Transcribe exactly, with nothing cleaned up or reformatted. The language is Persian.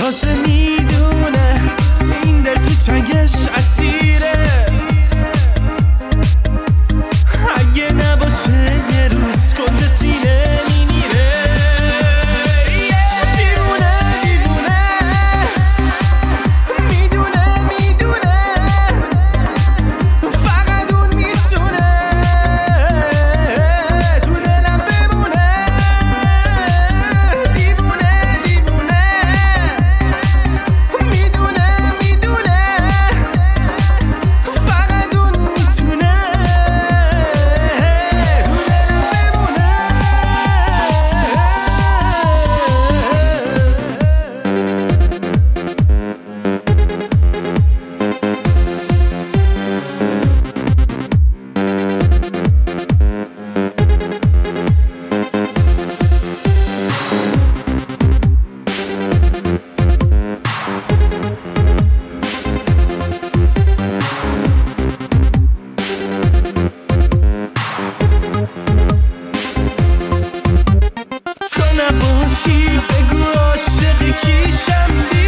تازه میدونه این دل تو چنگش اسیره. اگه نباشه یه روز کل سینه میمیره. دیوونه دیوونه میدونه میدونه فقط اون میتونه تو دلم بمونه. دیوونه دیوونه میدونه میدونه فقط اون میتونه تو دلم بمونه. تو نباشی بگو عاشق کیشم.